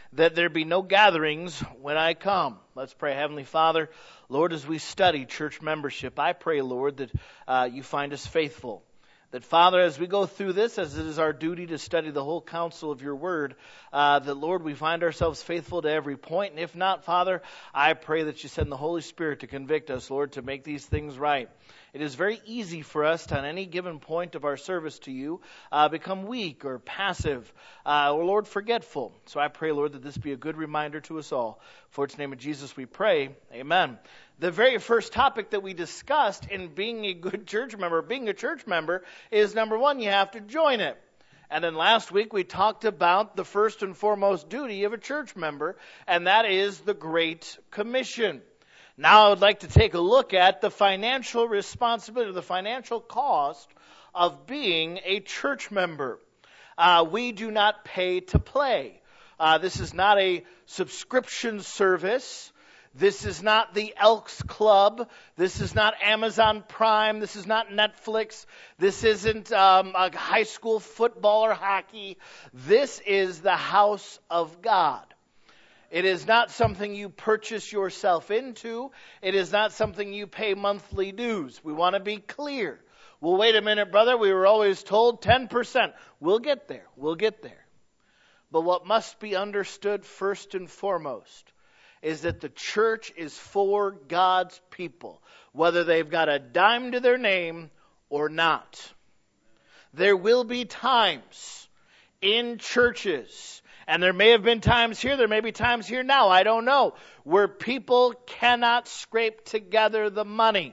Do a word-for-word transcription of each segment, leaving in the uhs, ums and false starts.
that there be no gatherings when I come. Let's pray. Heavenly Father, Lord, as we study church membership, I pray, Lord, that uh, you find us faithful. That, Father, as we go through this, as it is our duty to study the whole counsel of your word, uh, that, Lord, we find ourselves faithful to every point. And if not, Father, I pray that you send the Holy Spirit to convict us, Lord, to make these things right. It is very easy for us to, on any given point of our service to you, uh, become weak or passive uh, or, Lord, forgetful. So I pray, Lord, that this be a good reminder to us all. For its name of Jesus we pray. Amen. The very first topic that we discussed in being a good church member, being a church member, is number one, you have to join it. And then last week we talked about the first and foremost duty of a church member, and that is the Great Commission. Now I would like to take a look at the financial responsibility, the financial cost of being a church member. Uh, we do not pay to play. Uh, this is not a subscription service. This is not the Elks Club. This is not Amazon Prime. This is not Netflix. This isn't um, a high school football or hockey. This is the house of God. It is not something you purchase yourself into. It is not something you pay monthly dues. We want to be clear. Well, wait a minute, brother. We were always told ten percent. We'll get there. We'll get there. But what must be understood first and foremost is that the church is for God's people, whether they've got a dime to their name or not. There will be times in churches, and there may have been times here, there may be times here now, I don't know, where people cannot scrape together the money.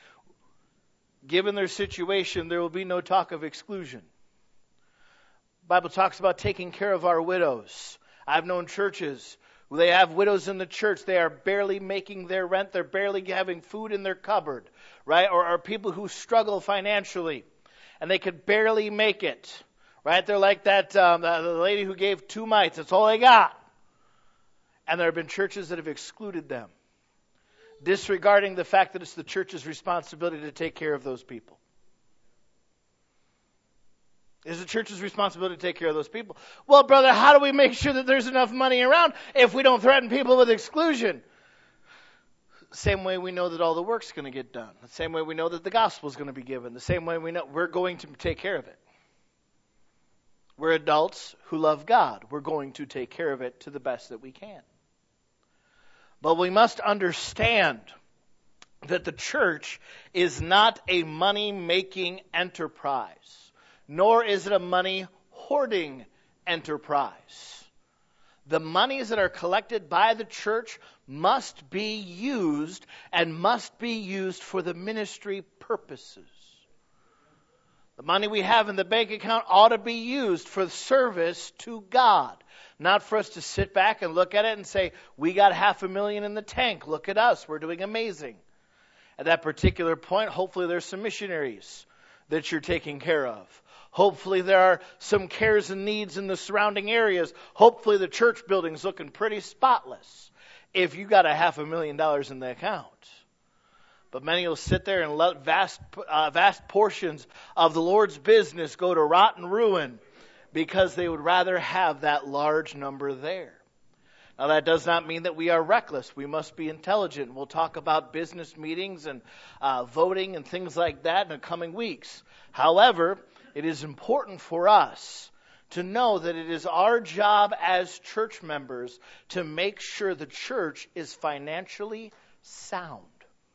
Given their situation, there will be no talk of exclusion. The Bible talks about taking care of our widows. I've known churches where they have widows in the church. They are barely making their rent. They're barely having food in their cupboard, right? Or, or people who struggle financially, and they could barely make it, right? They're like that um, the, the lady who gave two mites. That's all they got. And there have been churches that have excluded them, disregarding the fact that it's the church's responsibility to take care of those people. It's the church's responsibility to take care of those people. Well, brother, how do we make sure that there's enough money around if we don't threaten people with exclusion? Same way we know that all the work's going to get done. The same way we know that the gospel's going to be given. The same way we know we're going to take care of it. We're adults who love God. We're going to take care of it to the best that we can. But we must understand that the church is not a money-making enterprise, nor is it a money-hoarding enterprise. The monies that are collected by the church must be used and must be used for the ministry purposes. The money we have in the bank account ought to be used for service to God. Not for us to sit back and look at it and say, we got half a million in the tank. Look at us. We're doing amazing. At that particular point, hopefully there's some missionaries that you're taking care of. Hopefully there are some cares and needs in the surrounding areas. Hopefully the church building's looking pretty spotless if you got a half a million dollars in the account. But many will sit there and let vast, uh, vast portions of the Lord's business go to rot and ruin, because they would rather have that large number there. Now, that does not mean that we are reckless. We must be intelligent. We'll talk about business meetings and uh, voting and things like that in the coming weeks. However, it is important for us to know that it is our job as church members to make sure the church is financially sound.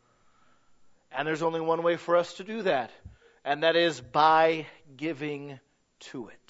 And there's only one way for us to do that, and that is by giving to it.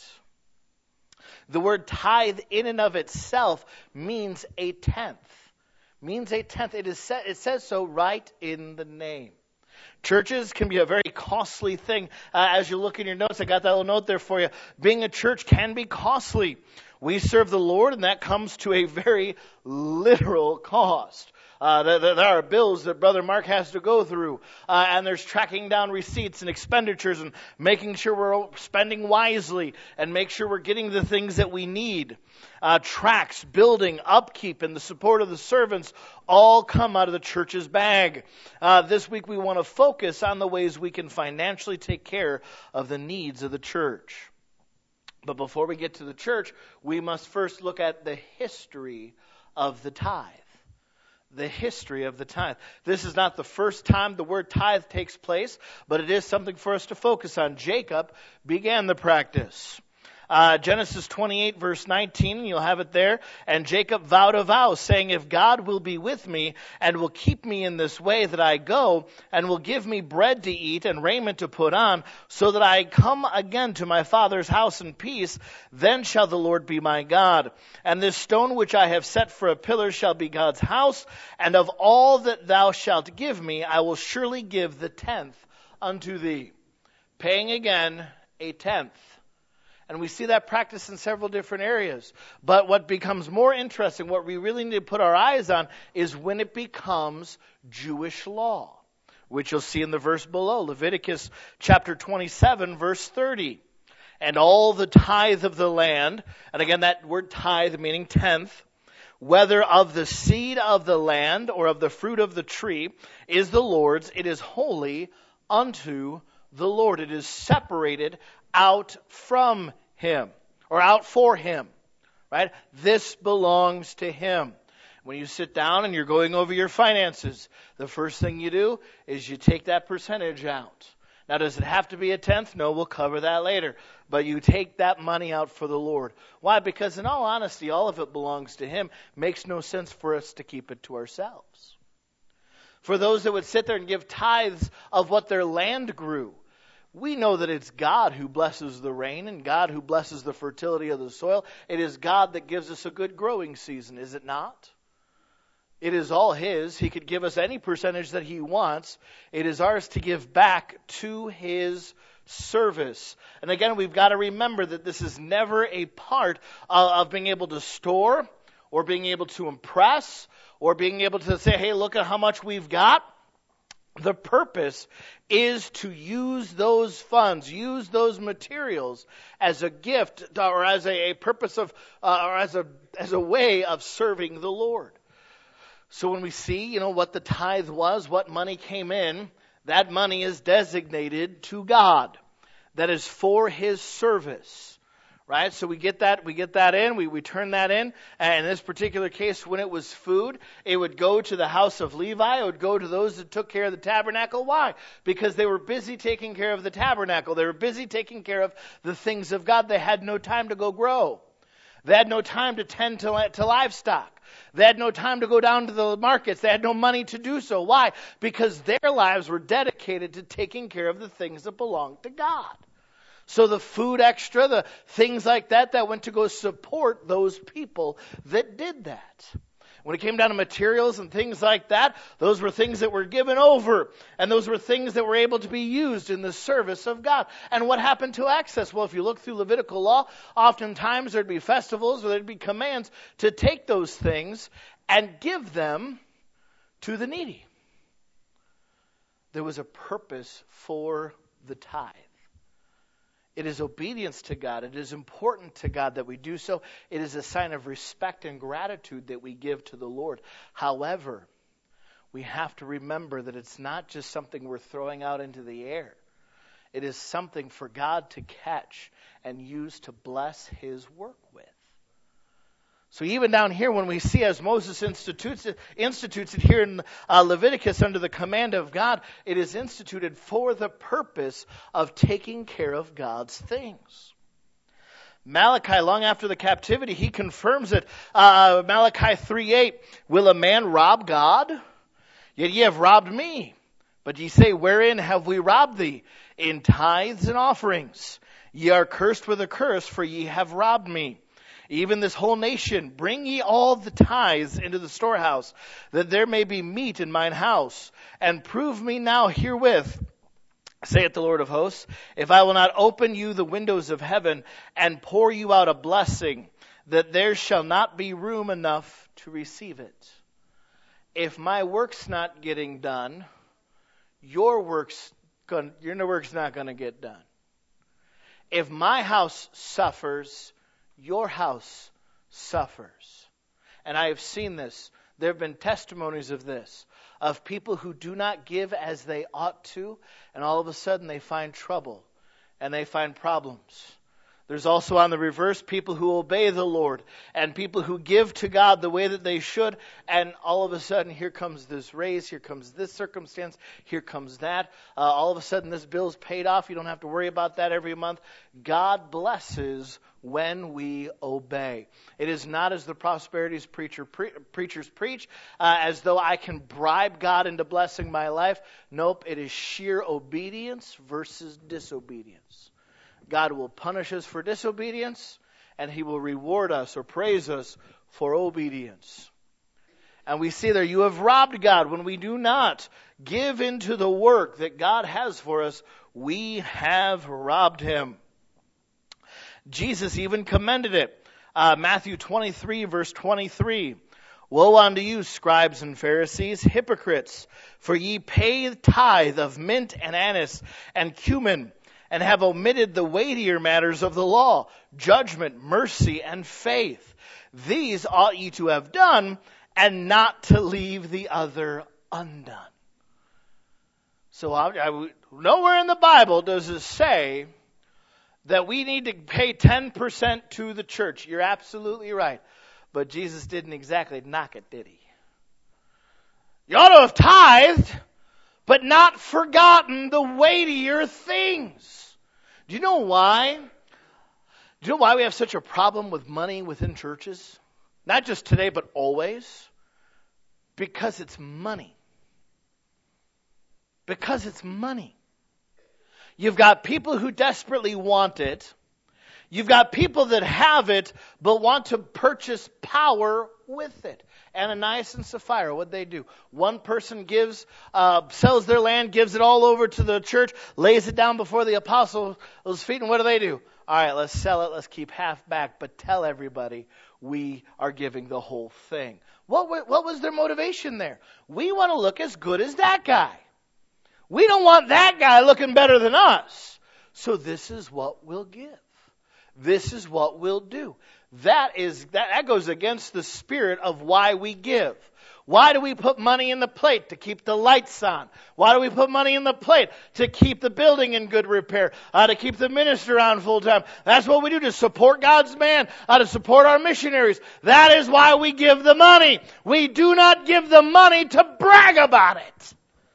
The word tithe in and of itself means a tenth. Means a tenth. It is set, it says so right in the name. Churches can be a very costly thing. Uh, as you look in your notes, I got that little note there for you. Being a church can be costly. We serve the Lord, and that comes to a very literal cost. Uh, there, there are bills that Brother Mark has to go through, uh, and there's tracking down receipts and expenditures and making sure we're spending wisely and make sure we're getting the things that we need. Uh, tracts, building, upkeep, and the support of the servants all come out of the church's bag. Uh, this week we want to focus on the ways we can financially take care of the needs of the church. But before we get to the church, we must first look at the history of the tithe. The history of the tithe. This is not the first time the word tithe takes place, but it is something for us to focus on. Jacob began the practice. Uh, Genesis twenty-eight, verse nineteen, you'll have it there. And Jacob vowed a vow, saying, if God will be with me and will keep me in this way that I go, and will give me bread to eat and raiment to put on, so that I come again to my father's house in peace, then shall the Lord be my God. And this stone which I have set for a pillar shall be God's house, and of all that thou shalt give me, I will surely give the tenth unto thee. Paying again a tenth. And we see that practice in several different areas. But what becomes more interesting, what we really need to put our eyes on, is when it becomes Jewish law, which you'll see in the verse below, Leviticus chapter twenty-seven, verse thirty. And all the tithe of the land, and again that word tithe meaning tenth, whether of the seed of the land or of the fruit of the tree, is the Lord's. It is holy unto the Lord. It is separated out from him, or out for him, right? This belongs to him. When you sit down and you're going over your finances, the first thing you do is you take that percentage out. Now, does it have to be a tenth? No, we'll cover that later. But you take that money out for the Lord. Why? Because in all honesty, all of it belongs to him. Makes no sense for us to keep it to ourselves. For those that would sit there and give tithes of what their land grew, we know that it's God who blesses the rain and God who blesses the fertility of the soil. It is God that gives us a good growing season, is it not? It is all his. He could give us any percentage that he wants. It is ours to give back to his service. And again, we've got to remember that this is never a part of, of being able to store or being able to impress or being able to say, hey, look at how much we've got. The purpose is to use those funds, use those materials as a gift or as a, a purpose of, uh, or as a as a way of serving the Lord. So when we see, you know, what the tithe was, what money came in, that money is designated to God. That is for his service. Right? So we get that, we get that in, we, we turn that in. And in this particular case, when it was food, it would go to the house of Levi. It would go to those that took care of the tabernacle. Why? Because they were busy taking care of the tabernacle. They were busy taking care of the things of God. They had no time to go grow. They had no time to tend to, to livestock. They had no time to go down to the markets. They had no money to do so. Why? Because their lives were dedicated to taking care of the things that belonged to God. So the food extra, the things like that, that went to go support those people that did that. When it came down to materials and things like that, those were things that were given over. And those were things that were able to be used in the service of God. And what happened to access? Well, if you look through Levitical law, oftentimes there'd be festivals or there'd be commands to take those things and give them to the needy. There was a purpose for the tithe. It is obedience to God. It is important to God that we do so. It is a sign of respect and gratitude that we give to the Lord. However, we have to remember that it's not just something we're throwing out into the air. It is something for God to catch and use to bless his work with. So even down here, when we see as Moses institutes it, institutes it here in uh, Leviticus under the command of God, it is instituted for the purpose of taking care of God's things. Malachi, long after the captivity, he confirms it. Uh, Malachi three eight, will a man rob God? Yet ye have robbed me. But ye say, wherein have we robbed thee? In tithes and offerings. Ye are cursed with a curse, for ye have robbed me. Even this whole nation, bring ye all the tithes into the storehouse, that there may be meat in mine house. And prove me now herewith, saith the Lord of hosts, if I will not open you the windows of heaven, and pour you out a blessing, that there shall not be room enough to receive it. If my work's not getting done, your work's, gonna, your work's not going to get done. If my house suffers, your house suffers. And I have seen this. There have been testimonies of this, of people who do not give as they ought to, and all of a sudden they find trouble and they find problems. There's also on the reverse people who obey the Lord and people who give to God the way that they should, and all of a sudden here comes this raise, here comes this circumstance, here comes that. Uh, all of a sudden this bill's paid off. You don't have to worry about that every month. God blesses when we obey. It is not as the prosperities preacher, pre- preachers preach, uh, as though I can bribe God into blessing my life. Nope, it is sheer obedience versus disobedience. God will punish us for disobedience, and He will reward us or praise us for obedience. And we see there, you have robbed God. When we do not give into the work that God has for us, we have robbed Him. Jesus even commended it. Uh, Matthew twenty-three, verse twenty-three. Woe unto you, scribes and Pharisees, hypocrites, for ye pay tithe of mint and anise and cumin, and have omitted the weightier matters of the law, judgment, mercy, and faith. These ought ye to have done, and not to leave the other undone. So I, I, nowhere in the Bible does it say that we need to pay ten percent to the church. You're absolutely right. But Jesus didn't exactly knock it, did He? You ought to have tithed, but not forgotten the weightier things. Do you know why? Do you know why we have such a problem with money within churches? Not just today, but always. Because it's money. Because it's money. You've got people who desperately want it. You've got people that have it, but want to purchase power with it. Ananias and Sapphira, what'd they do? One person gives, uh, sells their land, gives it all over to the church, lays it down before the apostles' feet, and what do they do? All right, let's sell it, let's keep half back, but tell everybody we are giving the whole thing. What, what was their motivation there? We want to look as good as that guy. We don't want that guy looking better than us. So this is what we'll give. This is what we'll do. That is that, that goes against the spirit of why we give. Why do we put money in the plate? To keep the lights on. Why do we put money in the plate? To keep the building in good repair. Uh, to keep the minister on full time. That's what we do, to support God's man. Uh, to support our missionaries. That is why we give the money. We do not give the money to brag about it.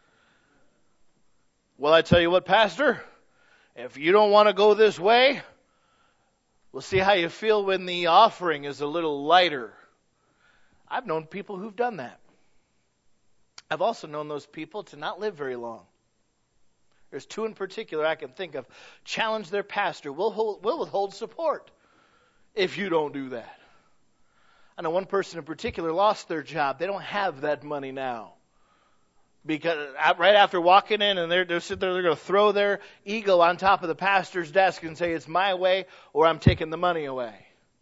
Well, I tell you what, Pastor, if you don't want to go this way, we'll see how you feel when the offering is a little lighter. I've known people who've done that. I've also known those people to not live very long. There's two in particular I can think of. Challenge their pastor. We'll, hold, we'll withhold support if you don't do that. I know one person in particular lost their job. They don't have that money now. Because right after walking in, and they're, they're sitting there, they're going to throw their ego on top of the pastor's desk and say, it's my way or I'm taking the money away.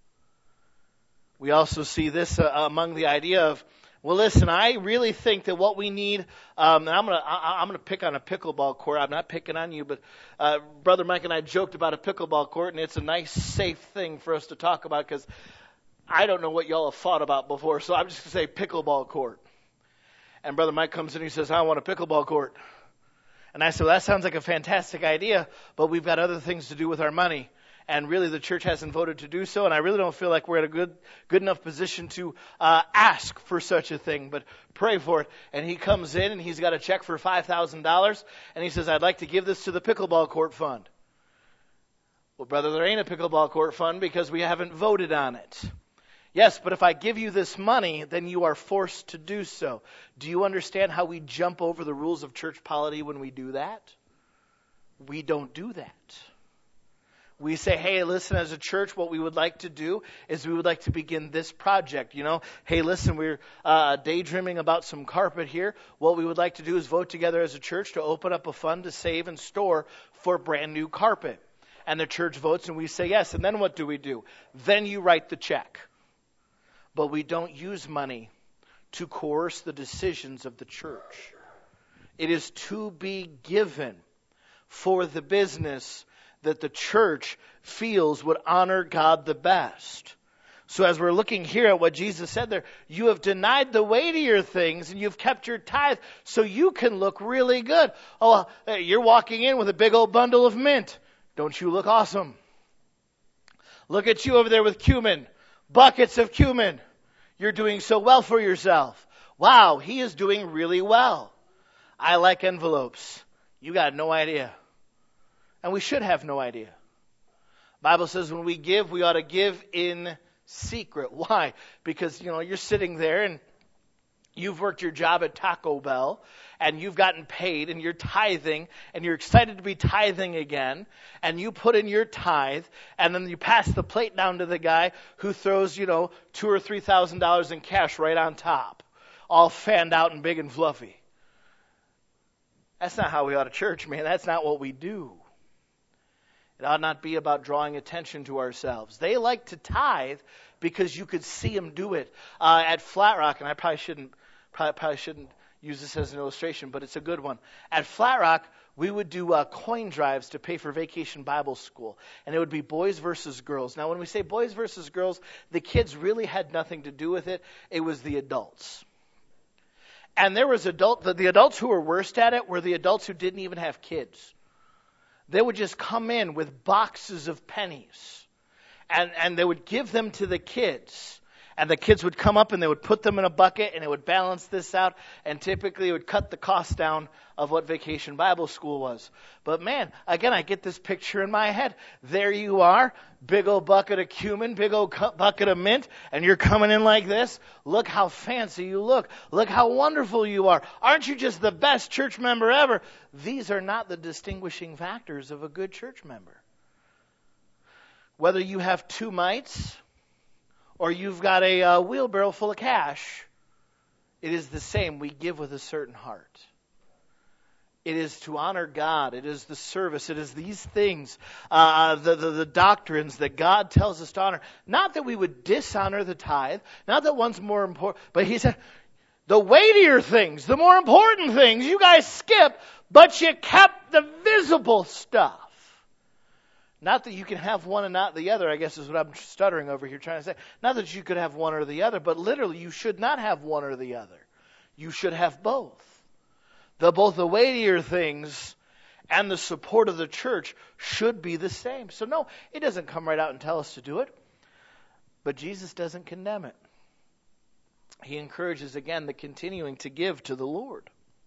We also see this uh, among the idea of, well, listen, I really think that what we need, um, and I'm going to I'm going to pick on a pickleball court. I'm not picking on you, but uh, Brother Mike and I joked about a pickleball court, and it's a nice, safe thing for us to talk about because I don't know what y'all have thought about before, so I'm just going to say pickleball court. And Brother Mike comes in and he says, I want a pickleball court. And I said, well, that sounds like a fantastic idea, but we've got other things to do with our money. And really the church hasn't voted to do so, and I really don't feel like we're at a good good enough position to uh, ask for such a thing, but pray for it. And he comes in and he's got a check for five thousand dollars, and he says, I'd like to give this to the pickleball court fund. Well, brother, there ain't a pickleball court fund because we haven't voted on it. Yes, but if I give you this money, then you are forced to do so. Do you understand how we jump over the rules of church polity when we do that? We don't do that. We say, hey, listen, as a church, what we would like to do is we would like to begin this project. You know, hey, listen, we're uh, daydreaming about some carpet here. What we would like to do is vote together as a church to open up a fund to save and store for brand new carpet. And the church votes and we say yes. And then what do we do? Then you write the check. But we don't use money to coerce the decisions of the church. It is to be given for the business that the church feels would honor God the best. So as we're looking here at what Jesus said there, you have denied the weightier things and you've kept your tithe so you can look really good. Oh, you're walking in with a big old bundle of mint. Don't you look awesome? Look at you over there with cumin. Buckets of cumin. You're doing so well for yourself. Wow, he is doing really well. I like envelopes. You got no idea. And we should have no idea. Bible says when we give, we ought to give in secret. Why? Because, you know, you're sitting there and you've worked your job at Taco Bell and you've gotten paid and you're tithing and you're excited to be tithing again and you put in your tithe and then you pass the plate down to the guy who throws, you know, two or three thousand dollars in cash right on top, all fanned out and big and fluffy. That's not how we ought to church, man. That's not what we do. It ought not be about drawing attention to ourselves. They like to tithe because you could see them do it. Uh, at Flat Rock, and I probably shouldn't, probably, probably shouldn't use this as an illustration, but it's a good one. At Flat Rock, we would do uh, coin drives to pay for Vacation Bible School. And it would be boys versus girls. Now, when we say boys versus girls, the kids really had nothing to do with it. It was the adults. And there was adult, the, the adults who were worst at it were the adults who didn't even have kids. They would just come in with boxes of pennies. And, and they would give them to the kids. And the kids would come up and they would put them in a bucket and it would balance this out. And typically it would cut the cost down of what Vacation Bible School was. But man, again, I get this picture in my head. There you are, big old bucket of cumin, big old cu- bucket of mint, and you're coming in like this. Look how fancy you look. Look how wonderful you are. Aren't you just the best church member ever? These are not the distinguishing factors of a good church member. Whether you have two mites or you've got a uh, wheelbarrow full of cash, it is the same. We give with a certain heart. It is to honor God. It is the service. It is these things, uh, the, the, the doctrines that God tells us to honor. Not that we would dishonor the tithe. Not that one's more important. But he said, the weightier things, the more important things, you guys skip, but you kept the visible stuff. Not that you can have one and not the other, I guess is what I'm stuttering over here trying to say. Not that you could have one or the other, but literally you should not have one or the other. You should have both. The, both the weightier things and the support of the church should be the same. So no, it doesn't come right out and tell us to do it. But Jesus doesn't condemn it. He encourages, again, the continuing to give to the Lord.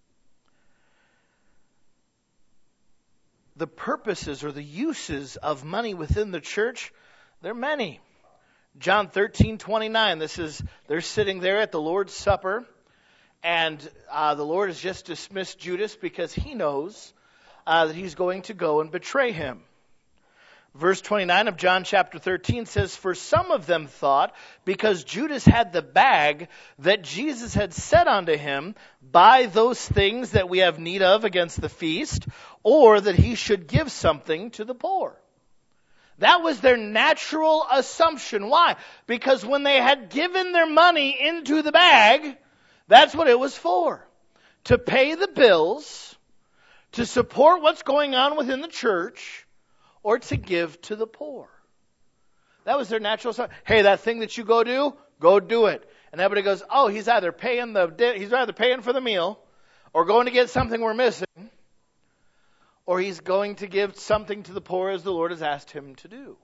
The purposes or the uses of money within the church, they're many. John thirteen twenty-nine, this is, they're sitting there at the Lord's Supper, and uh, the Lord has just dismissed Judas because he knows uh, that he's going to go and betray him. Verse twenty-nine of John chapter thirteen says, for some of them thought, because Judas had the bag, that Jesus had said unto him, buy those things that we have need of against the feast, or that he should give something to the poor. That was their natural assumption. Why? Because when they had given their money into the bag, that's what it was for. To pay the bills, to support what's going on within the church, or to give to the poor. That was their natural assumption. Hey, that thing that you go do, go do it. And everybody goes, oh, he's either paying the he's either paying for the meal, or going to get something we're missing, or he's going to give something to the poor as the Lord has asked him to do.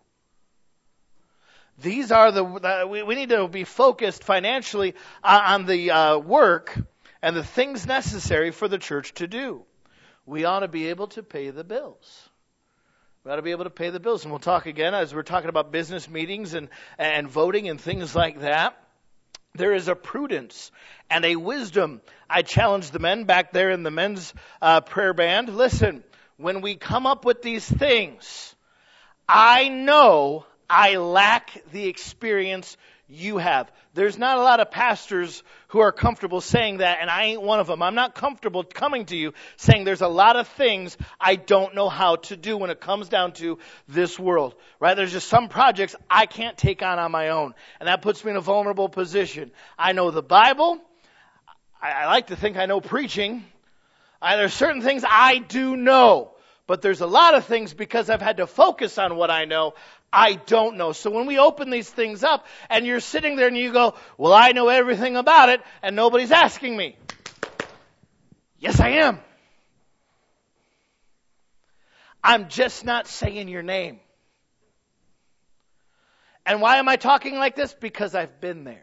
These are the, uh, we, we need to be focused financially uh, on the uh, work and the things necessary for the church to do. We ought to be able to pay the bills. We ought to be able to pay the bills. And we'll talk again as we're talking about business meetings and, and voting and things like that. There is a prudence and a wisdom. I challenge the men back there in the men's uh, prayer band. Listen, when we come up with these things, I know I lack the experience you have. There's not a lot of pastors who are comfortable saying that, and I ain't one of them. I'm not comfortable coming to you saying there's a lot of things I don't know how to do when it comes down to this world. Right? There's just some projects I can't take on on my own, and that puts me in a vulnerable position. I know the Bible. I, I like to think I know preaching. I, there's certain things I do know, but there's a lot of things because I've had to focus on what I know, I don't know. So when we open these things up and you're sitting there and you go, well, I know everything about it and nobody's asking me. Yes, I am. I'm just not saying your name. And why am I talking like this? Because I've been there.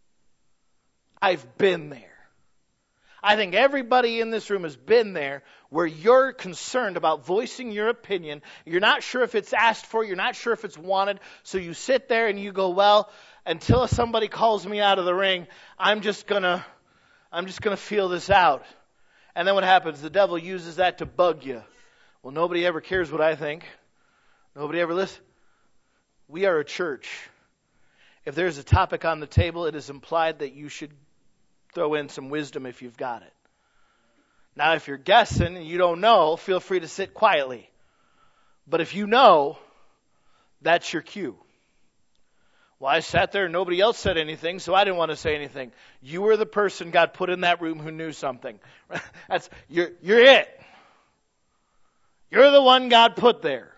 I've been there. I think everybody in this room has been there where you're concerned about voicing your opinion. You're not sure if it's asked for. You're not sure if it's wanted. So you sit there and you go, well, until somebody calls me out of the ring, I'm just gonna, I'm just gonna feel this out. And then what happens? The devil uses that to bug you. Well, nobody ever cares what I think. Nobody ever listens. We are a church. If there's a topic on the table, it is implied that you should throw in some wisdom if you've got it. Now, if you're guessing and you don't know, feel free to sit quietly. But if you know, that's your cue. Well, I sat there and nobody else said anything, so I didn't want to say anything. You were the person God put in that room who knew something. That's you're you're it. You're the one God put there.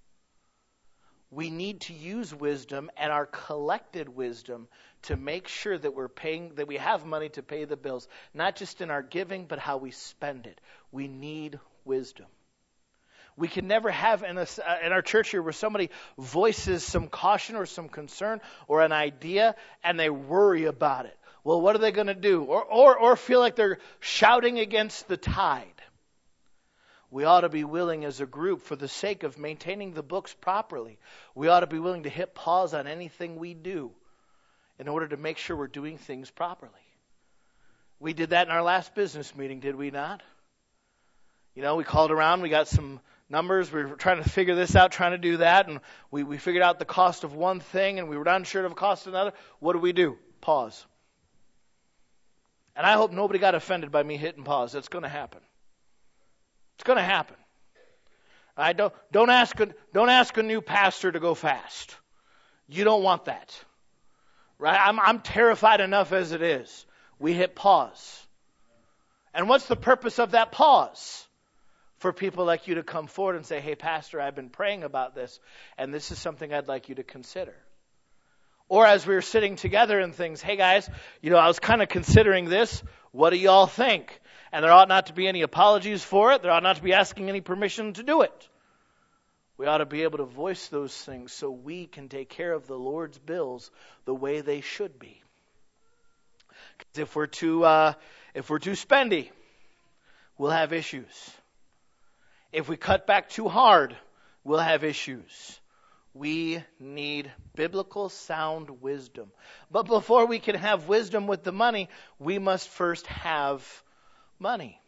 We need to use wisdom and our collected wisdom to make sure that we're paying, that we have money to pay the bills, not just in our giving, but how we spend it. We need wisdom. We can never have in, a, in our church here where somebody voices some caution or some concern or an idea and they worry about it. Well, what are they going to do? Or, or, or feel like they're shouting against the tide. We ought to be willing as a group, for the sake of maintaining the books properly, we ought to be willing to hit pause on anything we do in order to make sure we're doing things properly. We did that in our last business meeting, did we not? You know, we called around, we got some numbers, we were trying to figure this out, trying to do that, and we, we figured out the cost of one thing, and we were unsure of the cost of another. What do we do? Pause. And I hope nobody got offended by me hitting pause. That's going to happen. It's going to happen. I don't don't ask a, don't ask a new pastor to go fast. You don't want that, right? I'm I'm terrified enough as it is. We hit pause, and what's the purpose of that pause? For people like you to come forward and say, "Hey, Pastor, I've been praying about this, and this is something I'd like you to consider." Or as we were sitting together and things, "Hey guys, you know, I was kind of considering this. What do y'all think?" And there ought not to be any apologies for it. There ought not to be asking any permission to do it. We ought to be able to voice those things so we can take care of the Lord's bills the way they should be. Because if we're too, uh, if we're too spendy, we'll have issues. If we cut back too hard, we'll have issues. We need biblical sound wisdom. But before we can have wisdom with the money, we must first have money.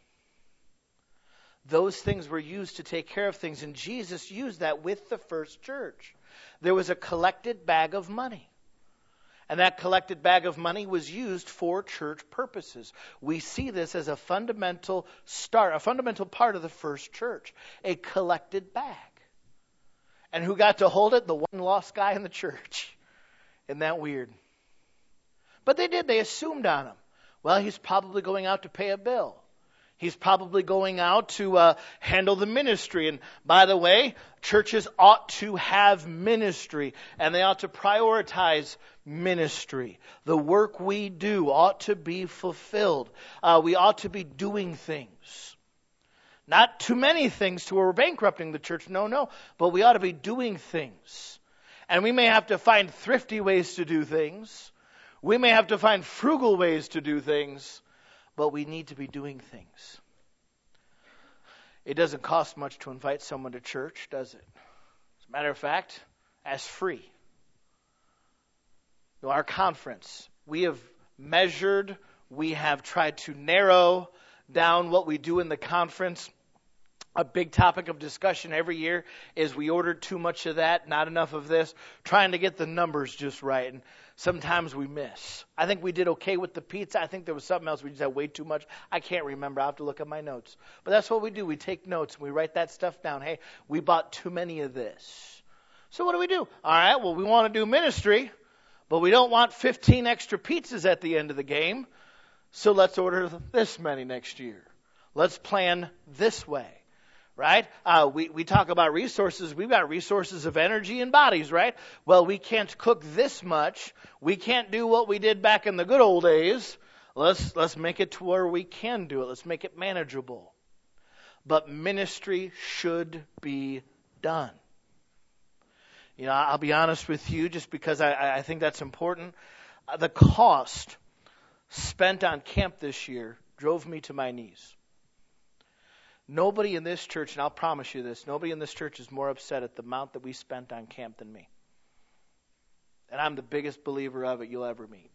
Those things were used to take care of things, and Jesus used that with the first church. There was a collected bag of money. And that collected bag of money was used for church purposes. We see this as a fundamental start, a fundamental part of the first church, a collected bag. And who got to hold it? The one lost guy in the church. Isn't that weird? But they did. They assumed on him. Well, he's probably going out to pay a bill. He's probably going out to uh, handle the ministry. And by the way, churches ought to have ministry, and they ought to prioritize ministry. The work we do ought to be fulfilled. Uh, we ought to be doing things. Not too many things to where we're bankrupting the church. No, no. But we ought to be doing things. And we may have to find thrifty ways to do things. We may have to find frugal ways to do things. But we need to be doing things. It doesn't cost much to invite someone to church, does it? As a matter of fact, as free. You know, our conference, we have measured, we have tried to narrow down what we do in the conference. A big topic of discussion every year is we ordered too much of that, not enough of this, trying to get the numbers just right. And sometimes we miss. I think we did okay with the pizza. I think there was something else we just had way too much. I can't remember. I'll have to look at my notes. But that's what we do. We take notes and we write that stuff down. Hey, we bought too many of this. So what do we do? All right, well, we want to do ministry, but we don't want fifteen extra pizzas at the end of the game. So let's order this many next year. Let's plan this way. Right? Uh, we, we talk about resources. We've got resources of energy and bodies, right? Well, we can't cook this much. We can't do what we did back in the good old days. Let's, let's make it to where we can do it. Let's make it manageable. But ministry should be done. You know, I'll be honest with you, just because I, I think that's important. Uh, the cost spent on camp this year drove me to my knees. Nobody in this church, and I'll promise you this, nobody in this church is more upset at the amount that we spent on camp than me. And I'm the biggest believer of it you'll ever meet.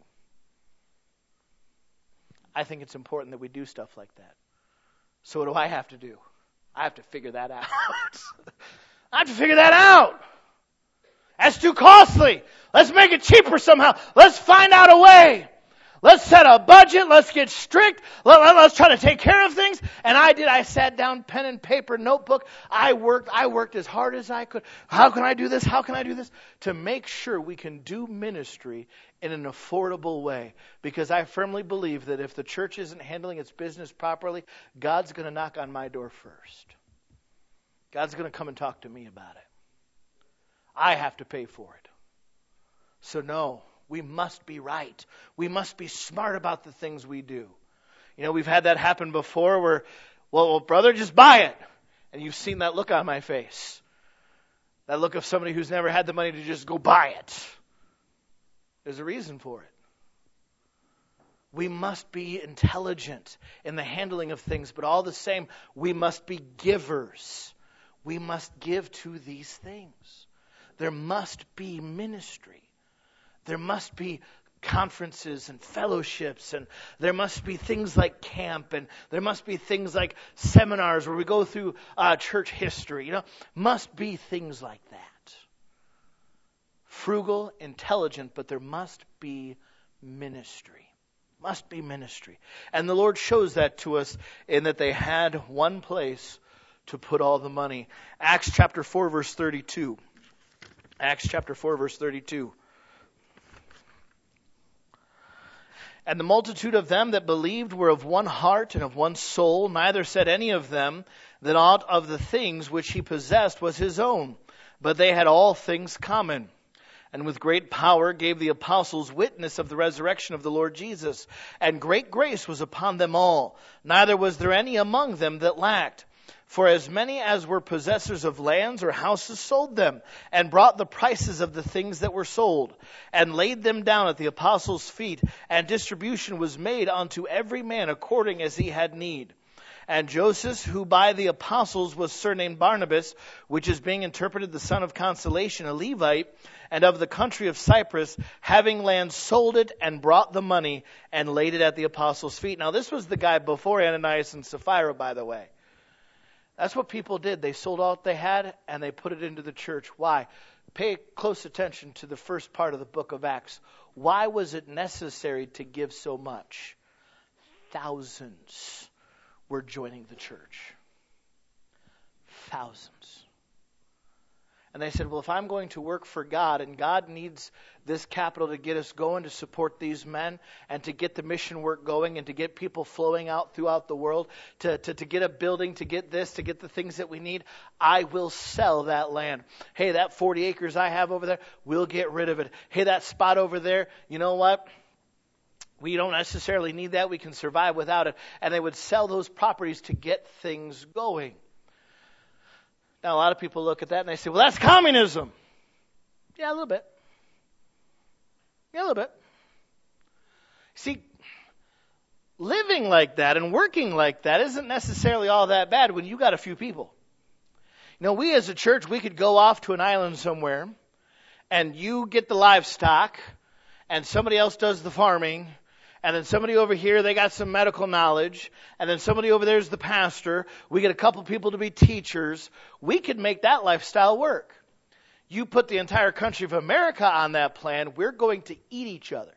I think it's important that we do stuff like that. So what do I have to do? I have to figure that out. I have to figure that out. That's too costly. Let's make it cheaper somehow. Let's find out a way. Let's set a budget. Let's get strict. Let, let, let's try to take care of things. And I did. I sat down, pen and paper, notebook. I worked. I worked as hard as I could. How can I do this? How can I do this? To make sure we can do ministry in an affordable way. Because I firmly believe that if the church isn't handling its business properly, God's going to knock on my door first. God's going to come and talk to me about it. I have to pay for it. So no. We must be right. We must be smart about the things we do. You know, we've had that happen before where, well, well, brother, just buy it. And you've seen that look on my face. That look of somebody who's never had the money to just go buy it. There's a reason for it. We must be intelligent in the handling of things, but all the same, we must be givers. We must give to these things. There must be ministry. There must be conferences and fellowships, and there must be things like camp, and there must be things like seminars where we go through uh, church history. You know, must be things like that. Frugal, intelligent, but there must be ministry. Must be ministry. And the Lord shows that to us in that they had one place to put all the money. Acts chapter four, verse thirty-two. Acts chapter four, verse thirty-two. And the multitude of them that believed were of one heart and of one soul. Neither said any of them that aught of the things which he possessed was his own, but they had all things common. And with great power gave the apostles witness of the resurrection of the Lord Jesus. And great grace was upon them all. Neither was there any among them that lacked. For as many as were possessors of lands or houses sold them, and brought the prices of the things that were sold, and laid them down at the apostles' feet, and distribution was made unto every man according as he had need. And Joseph, who by the apostles was surnamed Barnabas, which is being interpreted the son of consolation, a Levite, and of the country of Cyprus, having land, sold it, and brought the money, and laid it at the apostles' feet. Now this was the guy before Ananias and Sapphira, by the way. That's what people did. They sold all that they had and they put it into the church. Why? Pay close attention to the first part of the book of Acts. Why was it necessary to give so much? Thousands were joining the church. Thousands. And they said, well, if I'm going to work for God and God needs this capital to get us going, to support these men and to get the mission work going and to get people flowing out throughout the world, to, to, to get a building, to get this, to get the things that we need, I will sell that land. Hey, that forty acres I have over there, we'll get rid of it. Hey, that spot over there, you know what? We don't necessarily need that. We can survive without it. And they would sell those properties to get things going. Now, a lot of people look at that and they say, well, that's communism. Yeah, a little bit. Yeah, a little bit. See, living like that and working like that isn't necessarily all that bad when you got a few people. You know, we as a church, we could go off to an island somewhere and you get the livestock and somebody else does the farming. And then somebody over here, they got some medical knowledge. And then somebody over there is the pastor. We get a couple people to be teachers. We could make that lifestyle work. You put the entire country of America on that plan, we're going to eat each other.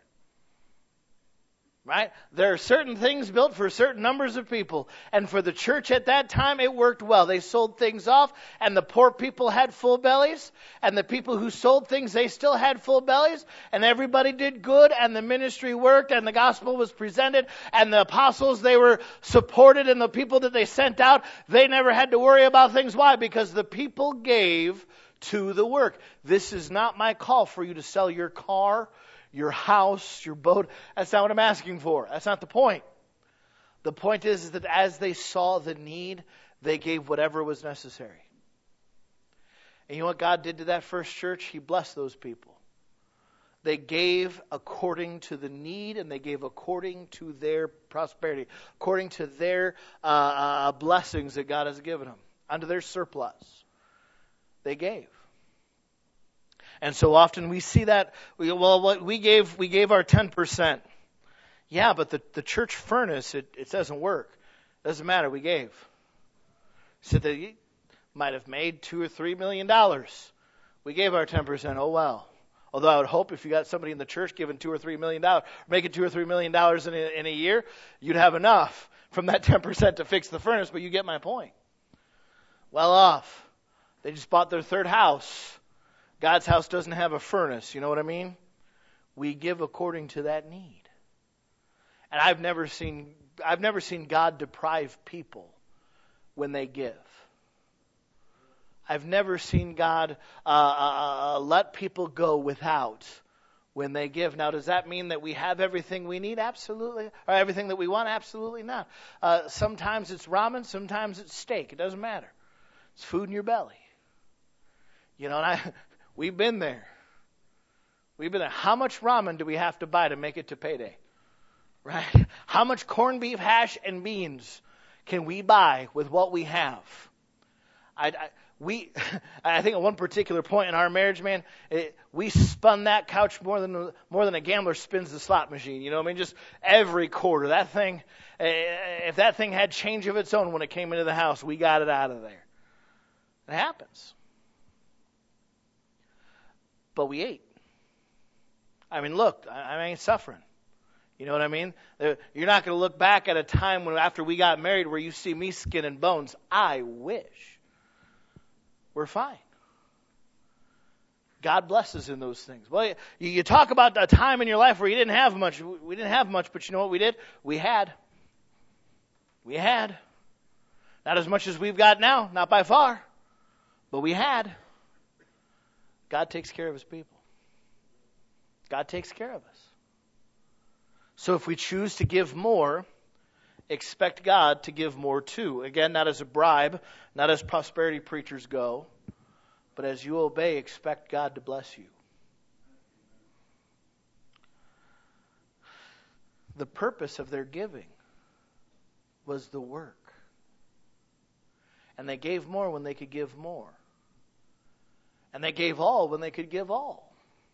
Right? There are certain things built for certain numbers of people. And for the church at that time, it worked well. They sold things off, and the poor people had full bellies. And the people who sold things, they still had full bellies. And everybody did good, and the ministry worked, and the gospel was presented. And the apostles, they were supported, and the people that they sent out, they never had to worry about things. Why? Because the people gave to the work. This is not my call for you to sell your car, your house, your boat. That's not what I'm asking for. That's not the point. The point is, is that as they saw the need, they gave whatever was necessary. And you know what God did to that first church? He blessed those people. They gave according to the need, and they gave according to their prosperity, according to their uh, uh, blessings that God has given them, unto their surplus. They gave. And so often we see that, we, well, what we gave, we gave our ten percent. Yeah, but the, the church furnace, it, it doesn't work. It doesn't matter, we gave. So that you might have made two or three million dollars. We gave our ten percent. Oh, well. Although I would hope if you got somebody in the church giving two or three million dollars, making two or three million dollars in a, in a year, you'd have enough from that ten percent to fix the furnace, but you get my point. Well off. They just bought their third house. God's house doesn't have a furnace, you know what I mean? We give according to that need. And I've never seen I've never seen God deprive people when they give. I've never seen God uh, uh, let people go without when they give. Now, does that mean that we have everything we need? Absolutely. Or everything that we want? Absolutely not. Uh, sometimes it's ramen, sometimes it's steak. It doesn't matter. It's food in your belly. You know, and I, we've been there. We've been there. How much ramen do we have to buy to make it to payday? Right? How much corned beef hash and beans can we buy with what we have? I, I We, I think at one particular point in our marriage, man, it, we spun that couch more than more than a gambler spins the slot machine. You know what I mean? Just every quarter. That thing, if that thing had change of its own when it came into the house, we got it out of there. It happens. But we ate. I mean, look, I, I ain't suffering. You know what I mean? You're not going to look back at a time when after we got married where you see me skin and bones. I wish. We're fine. God blesses in those things. Well, you, you talk about a time in your life where you didn't have much. We didn't have much, but you know what we did? We had. We had. Not as much as we've got now, not by far, but we had. God takes care of his people. God takes care of us. So if we choose to give more, expect God to give more too. Again, not as a bribe, not as prosperity preachers go, but as you obey, expect God to bless you. The purpose of their giving was the work. And they gave more when they could give more. And they gave all when they could give all.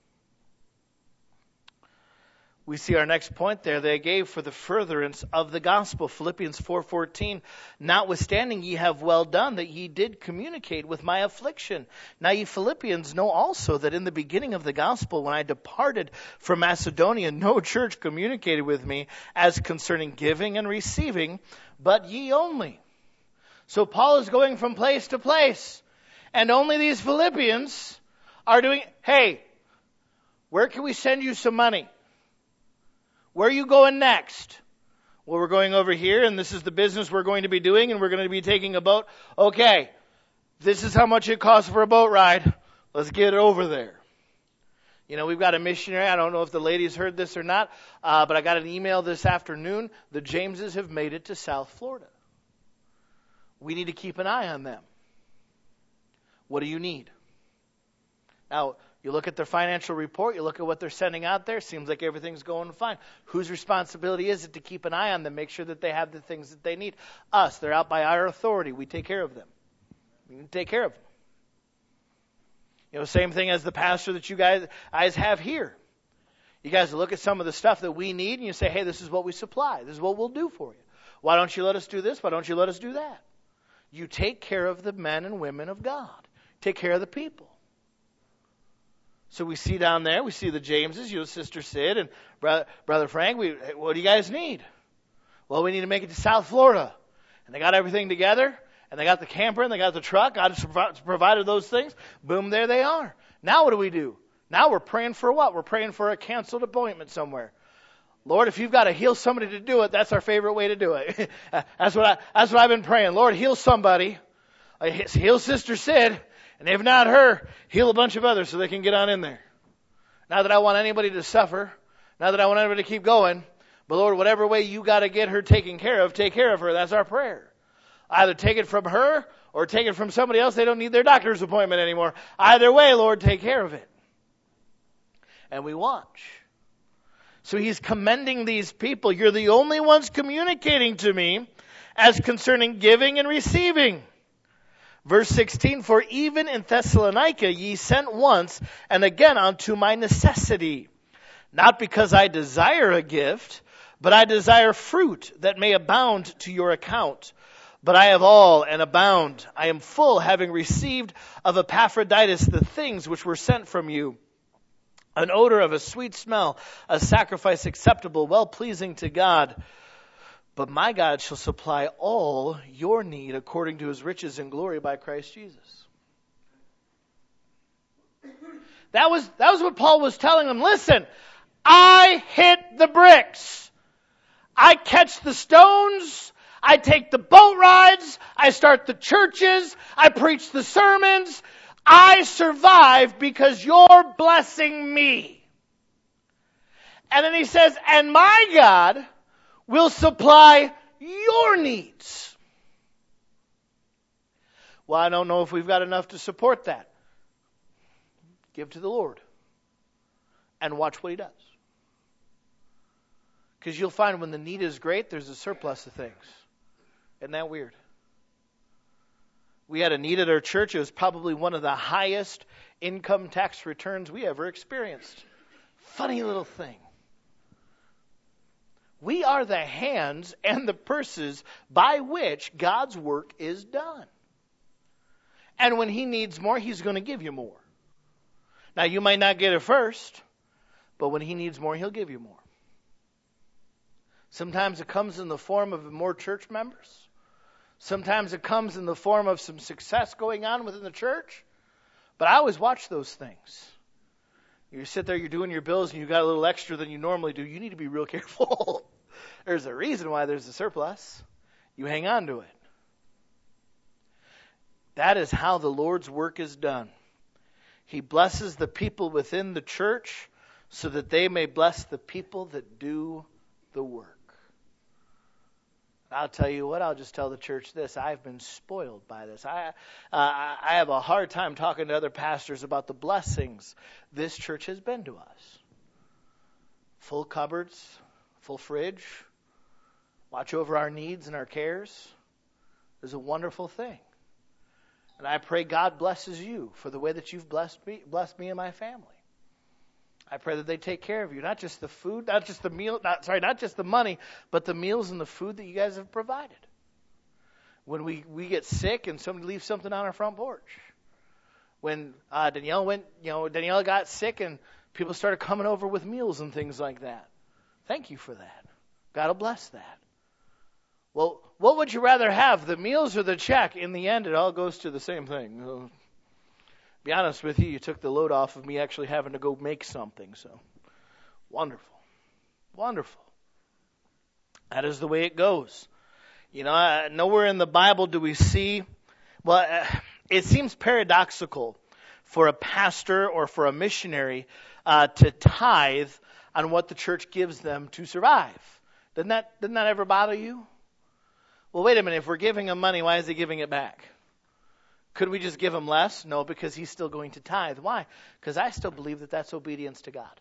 We see our next point there. They gave for the furtherance of the gospel. Philippians four fourteen. Notwithstanding ye have well done that ye did communicate with my affliction. Now ye Philippians know also that in the beginning of the gospel, when I departed from Macedonia, no church communicated with me as concerning giving and receiving, but ye only. So Paul is going from place to place. And only these Philippians are doing, hey, where can we send you some money? Where are you going next? Well, we're going over here, and this is the business we're going to be doing, and we're going to be taking a boat. Okay, this is how much it costs for a boat ride. Let's get it over there. You know, we've got a missionary. I don't know if the ladies heard this or not, uh, but I got an email this afternoon. The Jameses have made it to South Florida. We need to keep an eye on them. What do you need? Now, you look at their financial report, you look at what they're sending out there, seems like everything's going fine. Whose responsibility is it to keep an eye on them, make sure that they have the things that they need? Us. They're out by our authority. We take care of them. We can take care of them. You know, same thing as the pastor that you guys, guys have here. You guys look at some of the stuff that we need and you say, hey, this is what we supply. This is what we'll do for you. Why don't you let us do this? Why don't you let us do that? You take care of the men and women of God. Take care of the people. So we see down there, we see the Jameses, you, Sister Sid, and Brother, Brother Frank. We, what do you guys need? Well, we need to make it to South Florida. And they got everything together, and they got the camper, and they got the truck. God has provided those things. Boom, there they are. Now what do we do? Now we're praying for what? We're praying for a canceled appointment somewhere. Lord, if you've got to heal somebody to do it, that's our favorite way to do it. that's what I, that's what I've been praying. Lord, heal somebody. Heal Sister Sid. And if not her, heal a bunch of others so they can get on in there. Not that I want anybody to suffer. Not that I want anybody to keep going. But Lord, whatever way you got to get her taken care of, take care of her. That's our prayer. Either take it from her or take it from somebody else. They don't need their doctor's appointment anymore. Either way, Lord, take care of it. And we watch. So he's commending these people. You're the only ones communicating to me as concerning giving and receiving. Verse sixteen, for even in Thessalonica ye sent once and again unto my necessity. Not because I desire a gift, but I desire fruit that may abound to your account. But I have all and abound. I am full, having received of Epaphroditus the things which were sent from you. An odor of a sweet smell, a sacrifice acceptable, well-pleasing to God. But my God shall supply all your need according to his riches and glory by Christ Jesus. That was, that was what Paul was telling them. Listen, I hit the bricks. I catch the stones. I take the boat rides. I start the churches. I preach the sermons. I survive because you're blessing me. And then he says, and my God will supply your needs. Well, I don't know if we've got enough to support that. Give to the Lord. And watch what he does. Because you'll find when the need is great, there's a surplus of things. Isn't that weird? We had a need at our church. It was probably one of the highest income tax returns we ever experienced. Funny little thing. We are the hands and the purses by which God's work is done. And when he needs more, he's going to give you more. Now, you might not get it first, but when he needs more, he'll give you more. Sometimes it comes in the form of more church members. Sometimes it comes in the form of some success going on within the church. But I always watch those things. You sit there, you're doing your bills, and you got a little extra than you normally do. You need to be real careful. There's a reason why there's a surplus. You hang on to it. That is how the Lord's work is done. He blesses the people within the church so that they may bless the people that do the work. I'll tell you what, I'll just tell the church this. I've been spoiled by this. I, uh, I have a hard time talking to other pastors about the blessings this church has been to us. Full cupboards, full fridge, watch over our needs and our cares is a wonderful thing. And I pray God blesses you for the way that you've blessed me, blessed me and my family. I pray that they take care of you. Not just the food, not just the meal, not sorry, not just the money, but the meals and the food that you guys have provided. When we, we get sick and somebody leaves something on our front porch. When uh, Danielle went, you know, Danielle got sick and people started coming over with meals and things like that. Thank you for that. God will bless that. Well, what would you rather have, the meals or the check? In the end, it all goes to the same thing. So, be honest with you, you took the load off of me actually having to go make something. So, wonderful. Wonderful. That is the way it goes. You know, uh, nowhere in the Bible do we see, well, uh, it seems paradoxical for a pastor or for a missionary uh, to tithe on what the church gives them to survive. Doesn't that, doesn't that ever bother you? Well, wait a minute. If we're giving him money, why is he giving it back? Could we just give him less? No, because he's still going to tithe. Why? Because I still believe that that's obedience to God.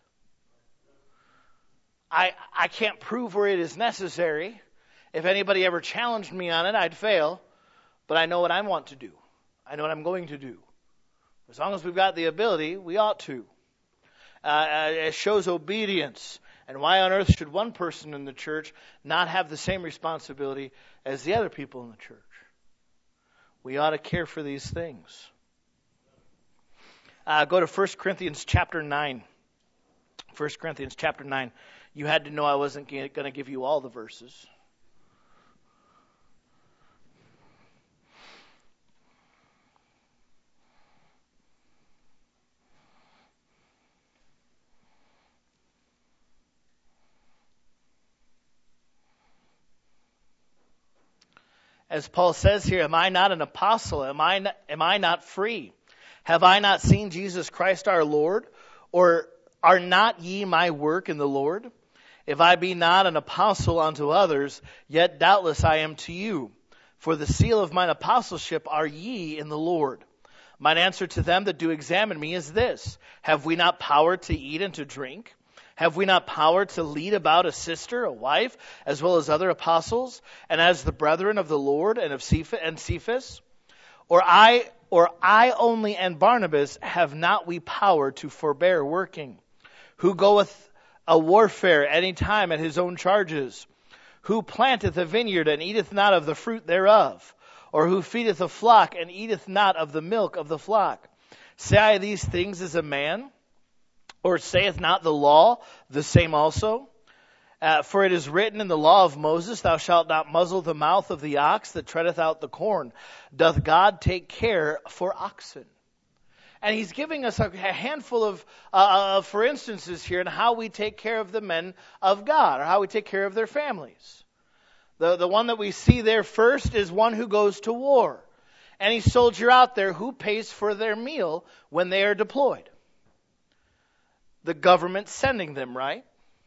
I I can't prove where it is necessary. If anybody ever challenged me on it, I'd fail. But I know what I want to do. I know what I'm going to do. As long as we've got the ability, we ought to. Uh, it shows obedience. And why on earth should one person in the church not have the same responsibility as the other people in the church? We ought to care for these things. Uh, go to First Corinthians chapter nine. First Corinthians chapter nine. You had to know I wasn't going to give you all the verses. As Paul says here, am I not an apostle? Am I not, am I not free? Have I not seen Jesus Christ our Lord? Or are not ye my work in the Lord? If I be not an apostle unto others, yet doubtless I am to you. For the seal of mine apostleship are ye in the Lord. Mine answer to them that do examine me is this: have we not power to eat and to drink? Have we not power to lead about a sister, a wife, as well as other apostles, and as the brethren of the Lord and of Cephas and Cephas? Or I, or I only and Barnabas have not we power to forbear working? Who goeth a warfare any time at his own charges? Who planteth a vineyard and eateth not of the fruit thereof? Or who feedeth a flock and eateth not of the milk of the flock? Say I these things as a man? Or saith not the law the same also? Uh, for it is written in the law of Moses, Thou shalt not muzzle the mouth of the ox that treadeth out the corn. Doth God take care for oxen? And he's giving us a handful of, uh, for instances here in how we take care of the men of God, or how we take care of their families. The, the one that we see there first is one who goes to war. Any soldier out there, who pays for their meal when they are deployed? The government sending them, right?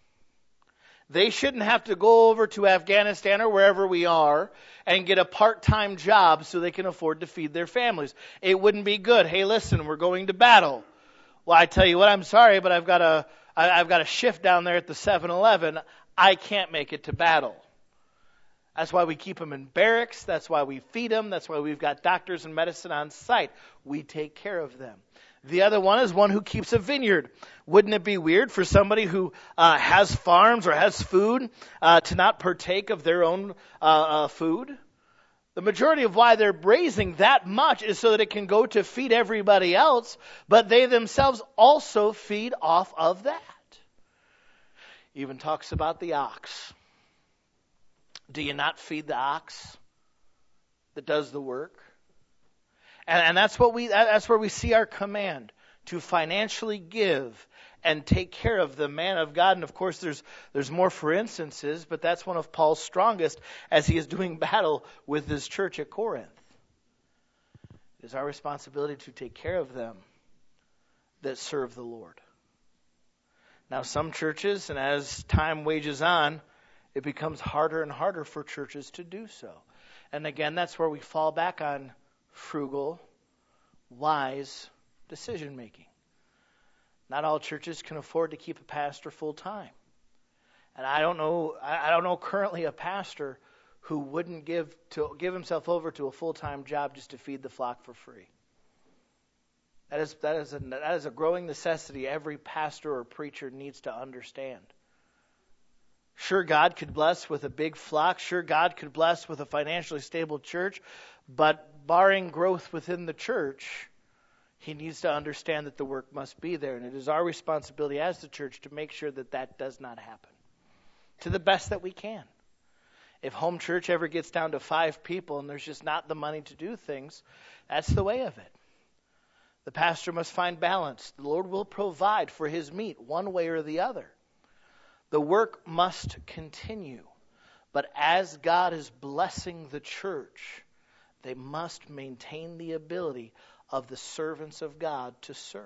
They shouldn't have to go over to Afghanistan or wherever we are and get a part-time job so they can afford to feed their families. It wouldn't be good. Hey, listen, we're going to battle. Well, I tell you what, I'm sorry, but I've got a, I've got a shift down there at the seven eleven. I can't make it to battle. That's why we keep them in barracks. That's why we feed them. That's why we've got doctors and medicine on site. We take care of them. The other one is one who keeps a vineyard. Wouldn't it be weird for somebody who uh, has farms or has food uh, to not partake of their own uh, uh, food? The majority of why they're raising that much is so that it can go to feed everybody else, but they themselves also feed off of that. Even talks about the ox. Do you not feed the ox that does the work? And, and that's what we that's where we see our command to financially give and take care of the man of God. And of course there's there's more for instances, but that's one of Paul's strongest as he is doing battle with this church at Corinth. It is our responsibility to take care of them that serve the Lord. Now some churches, and as time wages on, it becomes harder and harder for churches to do so. And again, that's where we fall back on frugal, wise decision making. Not all churches can afford to keep a pastor full time. And I don't know I don't know currently a pastor who wouldn't give to give himself over to a full-time job just to feed the flock for free. That is that is a that is a growing necessity every pastor or preacher needs to understand. Sure, God could bless with a big flock. Sure, God could bless with a financially stable church. But barring growth within the church, he needs to understand that the work must be there. And it is our responsibility as the church to make sure that that does not happen to the best that we can. If home church ever gets down to five people and there's just not the money to do things, that's the way of it. The pastor must find balance. The Lord will provide for his meat one way or the other. The work must continue. But as God is blessing the church, they must maintain the ability of the servants of God to serve.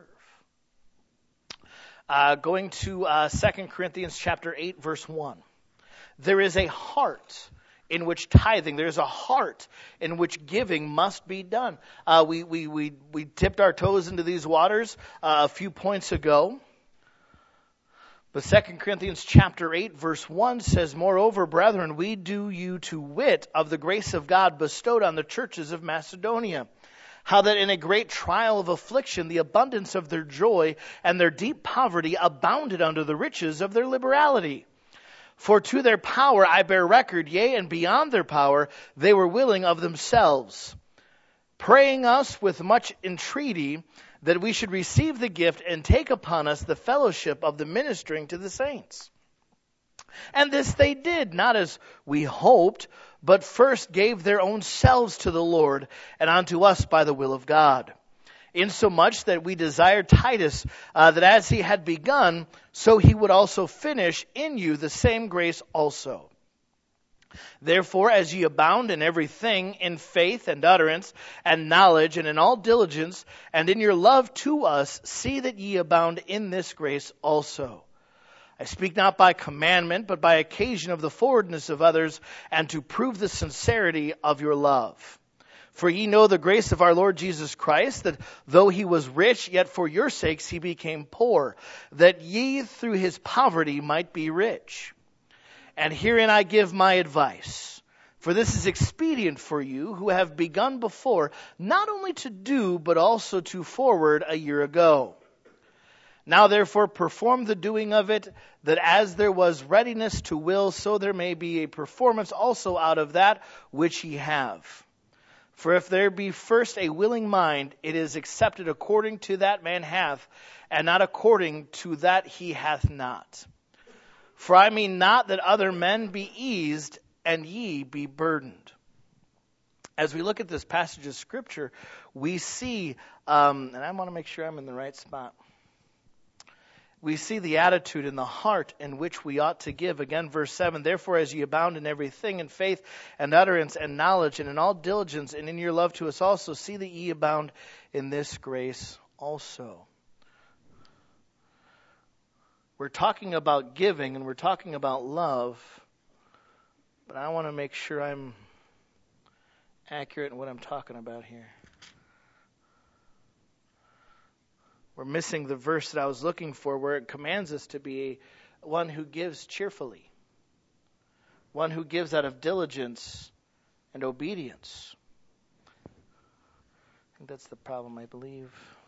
Uh, going to uh, Second Corinthians chapter eight, verse one. There is a heart in which tithing, there's a heart in which giving must be done. Uh, we, we, we, we tipped our toes into these waters uh, a few points ago. But Second Corinthians chapter eight, verse one says, Moreover, brethren, we do you to wit of the grace of God bestowed on the churches of Macedonia, how that in a great trial of affliction the abundance of their joy and their deep poverty abounded unto the riches of their liberality. For to their power I bear record, yea, and beyond their power they were willing of themselves, praying us with much entreaty that we should receive the gift and take upon us the fellowship of the ministering to the saints. And this they did, not as we hoped, but first gave their own selves to the Lord, and unto us by the will of God. Insomuch that we desired Titus, uh, that as he had begun, so he would also finish in you the same grace also. Therefore, as ye abound in everything, in faith and utterance and knowledge and in all diligence, and in your love to us, see that ye abound in this grace also. I speak not by commandment, but by occasion of the forwardness of others, and to prove the sincerity of your love. For ye know the grace of our Lord Jesus Christ, that though he was rich, yet for your sakes he became poor, that ye through his poverty might be rich. And herein I give my advice. For this is expedient for you, who have begun before, not only to do, but also to forward a year ago. Now therefore perform the doing of it, that as there was readiness to will, so there may be a performance also out of that which ye have. For if there be first a willing mind, it is accepted according to that man hath, and not according to that he hath not. For I mean not that other men be eased, and ye be burdened. As we look at this passage of Scripture, we see, um, and I want to make sure I'm in the right spot. We see the attitude and the heart in which we ought to give. Again, verse seven, therefore as ye abound in everything, in faith and utterance and knowledge, and in all diligence, and in your love to us also, see that ye abound in this grace also. We're talking about giving and we're talking about love, but I want to make sure I'm accurate in what I'm talking about here. We're missing the verse that I was looking for where it commands us to be one who gives cheerfully, one who gives out of diligence and obedience. I think that's the problem, I believe.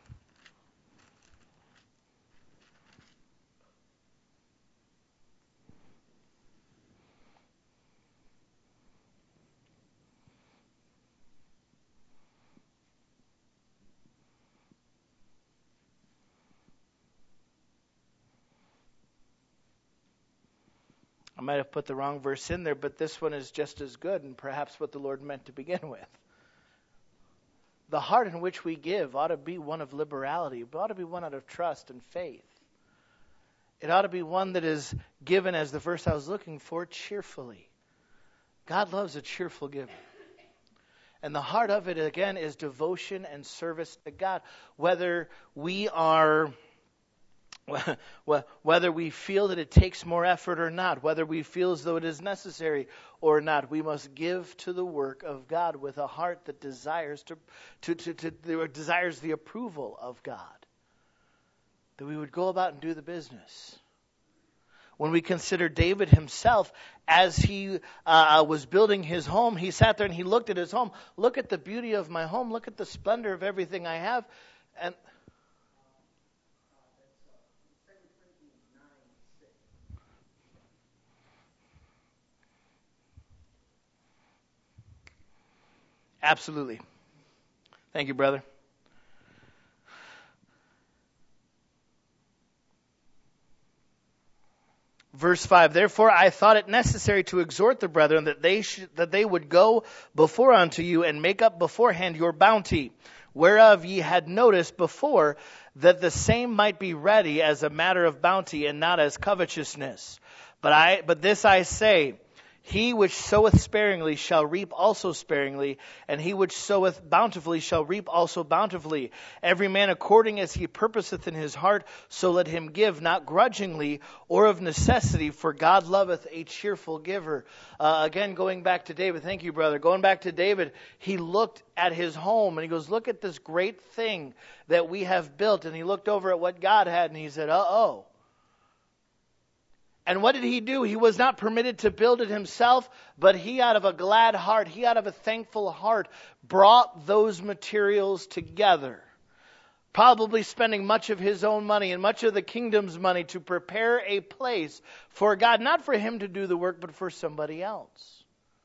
I might have put the wrong verse in there, but this one is just as good and perhaps what the Lord meant to begin with. The heart in which we give ought to be one of liberality. It ought to be one out of trust and faith. It ought to be one that is given, as the verse I was looking for, cheerfully. God loves a cheerful giver. And the heart of it, again, is devotion and service to God. Whether we are... Whether we feel that it takes more effort or not, whether we feel as though it is necessary or not, we must give to the work of God with a heart that desires to, to, to, to desires the approval of God. That we would go about and do the business. When we consider David himself, as he uh, was building his home, he sat there and he looked at his home. Look at the beauty of my home. Look at the splendor of everything I have. And absolutely. Thank you, brother. Verse five, therefore I thought it necessary to exhort the brethren that they should, that they would go before unto you and make up beforehand your bounty, whereof ye had noticed before, that the same might be ready as a matter of bounty and not as covetousness. But I, but this I say, he which soweth sparingly shall reap also sparingly, and he which soweth bountifully shall reap also bountifully. Every man according as he purposeth in his heart, so let him give, not grudgingly or of necessity, for God loveth a cheerful giver. Uh, again, going back to David, thank you, brother. Going back to David, he looked at his home and he goes, look at this great thing that we have built. And he looked over at what God had and he said, uh-oh. And what did he do? He was not permitted to build it himself, but he out of a glad heart, he out of a thankful heart, brought those materials together. Probably spending much of his own money and much of the kingdom's money to prepare a place for God, not for him to do the work, but for somebody else.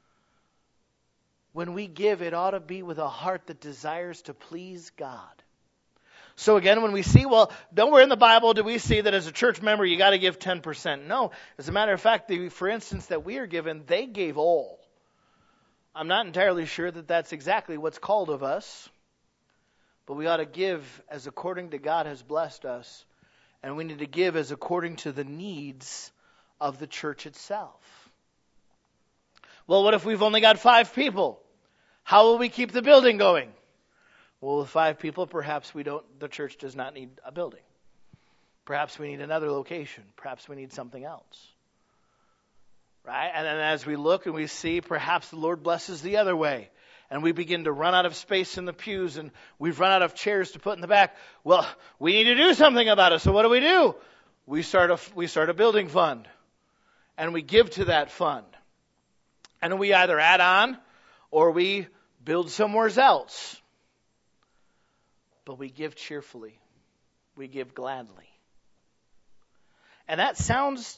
When we give, it ought to be with a heart that desires to please God. So again, when we see, well, nowhere in the Bible do we see that as a church member you got to give ten percent. No. As a matter of fact, the, for instance, that we are given, they gave all. I'm not entirely sure that that's exactly what's called of us. But we ought to give as according to God has blessed us. And we need to give as according to the needs of the church itself. Well, what if we've only got five people? How will we keep the building going? Well, with five people, perhaps we don't. The church does not need a building. Perhaps we need another location. Perhaps we need something else. Right? And then as we look and we see, perhaps the Lord blesses the other way. And we begin to run out of space in the pews and we've run out of chairs to put in the back. Well, we need to do something about it. So what do we do? We start a, we start a building fund. And we give to that fund. And we either add on or we build somewhere else. But we give cheerfully. We give gladly. And that sounds,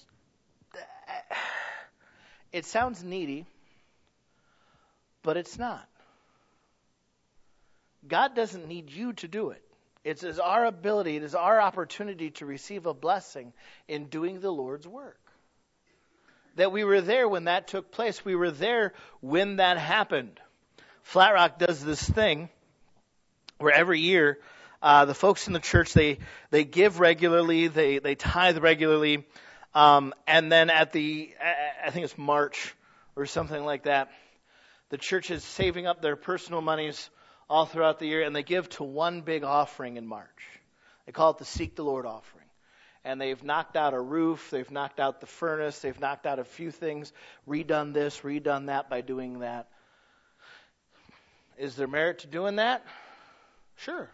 it sounds needy, but it's not. God doesn't need you to do it. It is our ability, it is our opportunity to receive a blessing in doing the Lord's work. That we were there when that took place. We were there when that happened. Flat Rock does this thing where every year uh, the folks in the church, they they give regularly, they, they tithe regularly, um, and then at the, I think it's March or something like that, the church is saving up their personal monies all throughout the year, and they give to one big offering in March. They call it the Seek the Lord offering. And they've knocked out a roof, they've knocked out the furnace, they've knocked out a few things, redone this, redone that by doing that. Is there merit to doing that? Sure.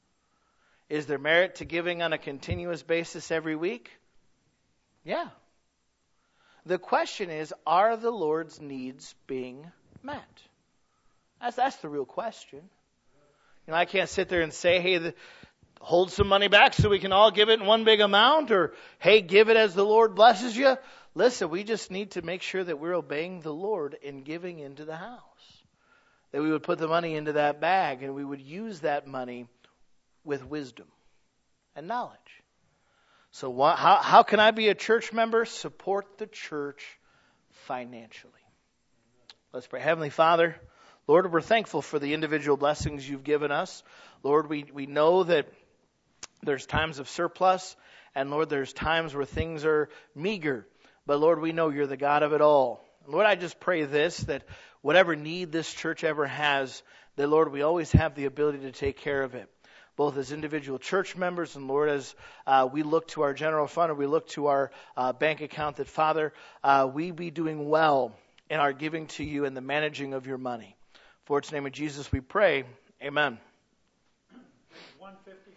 Is there merit to giving on a continuous basis every week? Yeah. The question is, are the Lord's needs being met? That's, that's the real question. You know, I can't sit there and say, hey, the, hold some money back so we can all give it in one big amount, or, hey, give it as the Lord blesses you. Listen, we just need to make sure that we're obeying the Lord in giving into the house. That we would put the money into that bag and we would use that money with wisdom and knowledge. So wh- how, how can I be a church member? Support the church financially. Let's pray. Heavenly Father, Lord, we're thankful for the individual blessings you've given us. Lord, we, we know that there's times of surplus, and Lord, there's times where things are meager. But Lord, we know you're the God of it all. Lord, I just pray this, that whatever need this church ever has, that Lord, we always have the ability to take care of it. Both as individual church members and Lord, as uh, we look to our general fund or we look to our uh, bank account, that Father, uh, we be doing well in our giving to you and the managing of your money. For it's in the name of Jesus we pray. Amen. one fifty